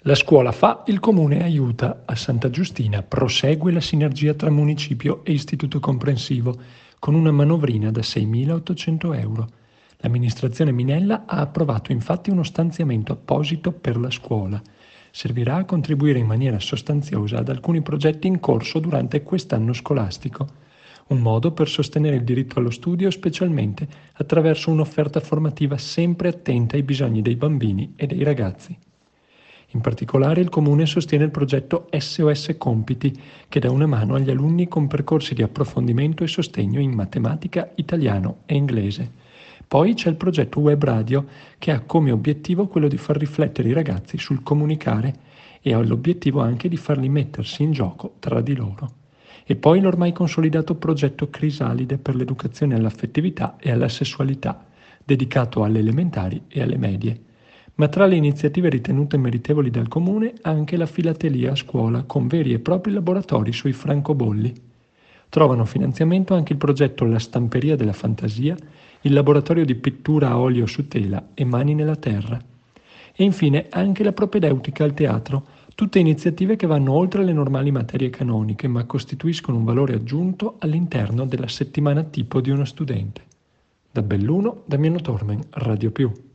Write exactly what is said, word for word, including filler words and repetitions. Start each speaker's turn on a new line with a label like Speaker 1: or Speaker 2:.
Speaker 1: La scuola fa, il comune aiuta. A Santa Giustina prosegue la sinergia tra municipio e istituto comprensivo con una manovrina da seimilaottocento euro. L'amministrazione Minella ha approvato infatti uno stanziamento apposito per la scuola. Servirà a contribuire in maniera sostanziosa ad alcuni progetti in corso durante quest'anno scolastico. Un modo per sostenere il diritto allo studio, specialmente attraverso un'offerta formativa sempre attenta ai bisogni dei bambini e dei ragazzi. In particolare il Comune sostiene il progetto S O S Compiti, che dà una mano agli alunni con percorsi di approfondimento e sostegno in matematica, italiano e inglese. Poi c'è il progetto Web Radio, che ha come obiettivo quello di far riflettere i ragazzi sul comunicare e ha l'obiettivo anche di farli mettersi in gioco tra di loro. E poi l'ormai consolidato progetto Crisalide per l'educazione all'affettività e alla sessualità, dedicato alle elementari e alle medie. Ma tra le iniziative ritenute meritevoli dal Comune anche la filatelia a scuola con veri e propri laboratori sui francobolli. Trovano finanziamento anche il progetto La Stamperia della Fantasia, il laboratorio di pittura a olio su tela e Mani nella Terra. E infine anche la propedeutica al teatro, tutte iniziative che vanno oltre le normali materie canoniche ma costituiscono un valore aggiunto all'interno della settimana tipo di uno studente. Da Belluno, Damiano Tormen, Radio Più.